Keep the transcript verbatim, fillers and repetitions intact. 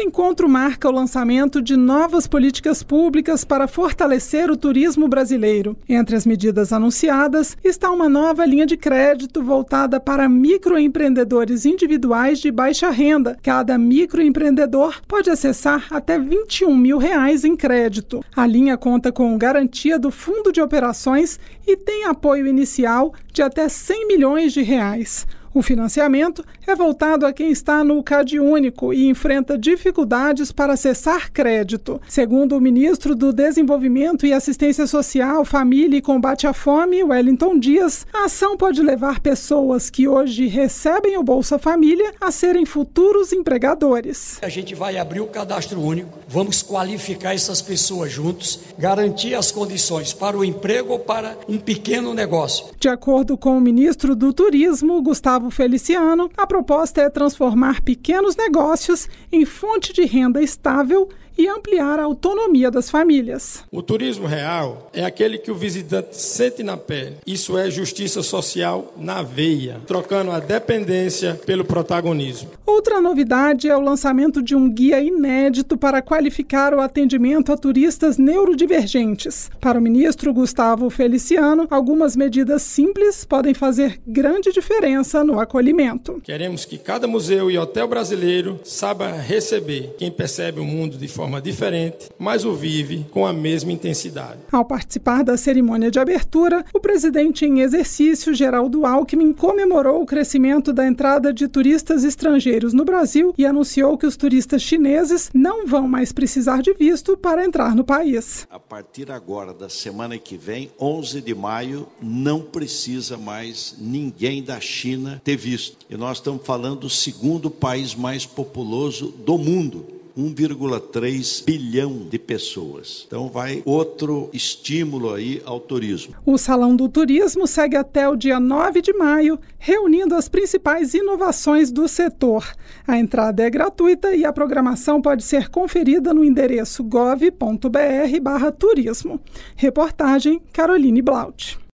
encontro marca o lançamento de novas políticas públicas para fortalecer o turismo brasileiro. Entre as medidas anunciadas está uma nova linha de crédito voltada para microempreendedores individuais de baixa renda. Cada microempreendedor pode acessar até vinte e um mil reais em crédito. A linha conta com garantia do Fundo de Operações e tem apoio inicial de até cem milhões de reais. O financiamento é voltado a quem está no CadÚnico e enfrenta dificuldades para acessar crédito. Segundo o ministro do Desenvolvimento e Assistência Social, Família e Combate à Fome, Wellington Dias, a ação pode levar pessoas que hoje recebem o Bolsa Família a serem futuros empregadores. A gente vai abrir o cadastro único, vamos qualificar essas pessoas juntos, garantir as condições para o emprego ou para um pequeno negócio. De acordo com o ministro do Turismo, Gustavo Feliciano, a proposta é transformar pequenos negócios em fonte de renda estável e ampliar a autonomia das famílias. O turismo real é aquele que o visitante sente na pele. Isso é justiça social na veia, trocando a dependência pelo protagonismo. Outra novidade é o lançamento de um guia inédito para qualificar o atendimento a turistas neurodivergentes. Para o ministro Gustavo Feliciano, algumas medidas simples podem fazer grande diferença no acolhimento. Queremos que cada museu e hotel brasileiro saiba receber quem percebe o mundo de forma forma diferente, mas o vive com a mesma intensidade. Ao participar da cerimônia de abertura, o presidente em exercício, Geraldo Alckmin, comemorou o crescimento da entrada de turistas estrangeiros no Brasil e anunciou que os turistas chineses não vão mais precisar de visto para entrar no país. A partir agora, da semana que vem, onze de maio, não precisa mais ninguém da China ter visto. E nós estamos falando do segundo país mais populoso do mundo. um vírgula três bilhão de pessoas. Então vai outro estímulo aí ao turismo. O Salão do Turismo segue até o dia nove de maio, reunindo as principais inovações do setor. A entrada é gratuita e a programação pode ser conferida no endereço gov ponto br barra turismo. Reportagem Caroline Blaut.